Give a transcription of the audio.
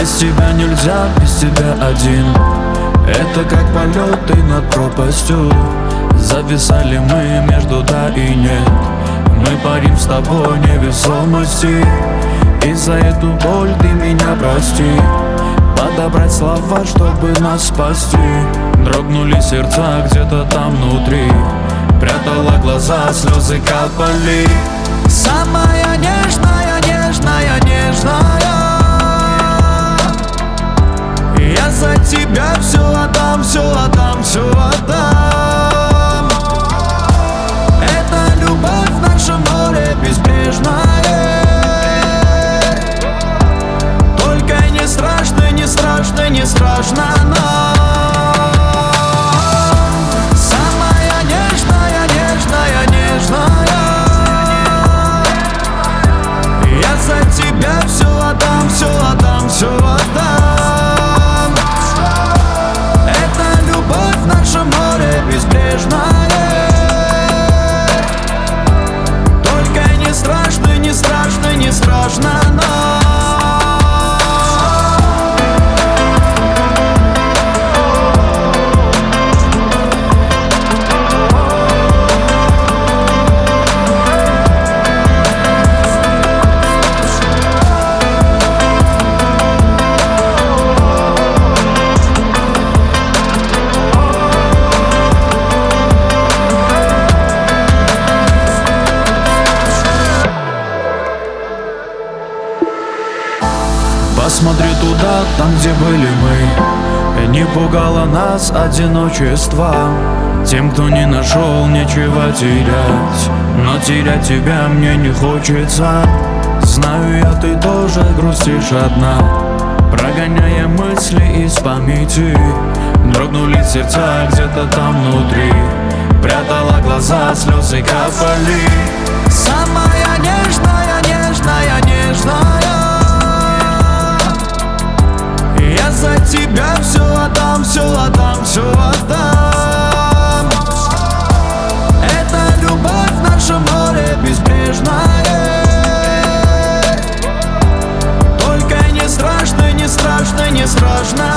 Без тебя нельзя, без тебя один. Это как полеты над пропастью. Зависали мы между да и нет. Мы парим с тобой невесомости. И за эту боль ты меня прости. Подобрать слова, чтобы нас спасти. Дрогнули сердца где-то там внутри. Прятала глаза, слезы капали. Самая нежная, нежная, нежная. Я за тебя все отдам, все отдам, все отдам. Это любовь в нашем море безбрежная. Только не страшно, не страшно, не страшно нам. Самая нежная, нежная, нежная. Я за тебя все отдам, все отдам, все отдам. Это любовь в нашем море безбрежная. Только не страшно, не страшно, не страшно нам. Посмотри туда, там, где были мы. Не пугало нас одиночество. Тем, кто не нашел, нечего терять. Но терять тебя мне не хочется. Знаю я, ты тоже грустишь одна, прогоняя мысли из памяти. Дрогнули сердца где-то там внутри. Прятала глаза, слезы капали. Самая нежная, нежная, нежная. Я за тебя все отдам, все отдам, все отдам. Это любовь в нашем море безбрежная. Только не страшно, не страшно, не страшно.